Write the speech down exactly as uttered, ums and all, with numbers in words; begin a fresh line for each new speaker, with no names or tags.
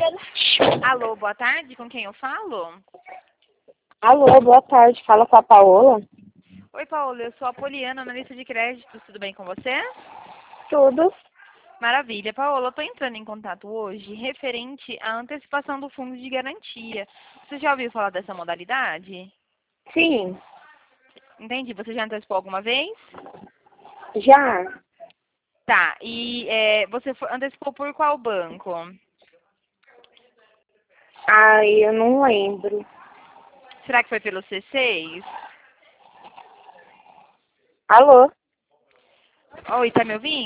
Alô, boa tarde, com quem eu falo?
Alô, boa tarde. Fala com a Paola.
Oi, Paola, eu sou a Poliana, analista de créditos, tudo bem com você?
Tudo?
Maravilha. Paola, eu tô entrando em contato hoje referente à antecipação do fundo de garantia. Você já ouviu falar dessa modalidade?
Sim,
Entendi. Você já antecipou alguma vez?
já.
Tá. E é, você foi- antecipou por qual banco?
Ai, eu não lembro.
Será que foi pelo C seis?
Alô?
Oi, tá me ouvindo?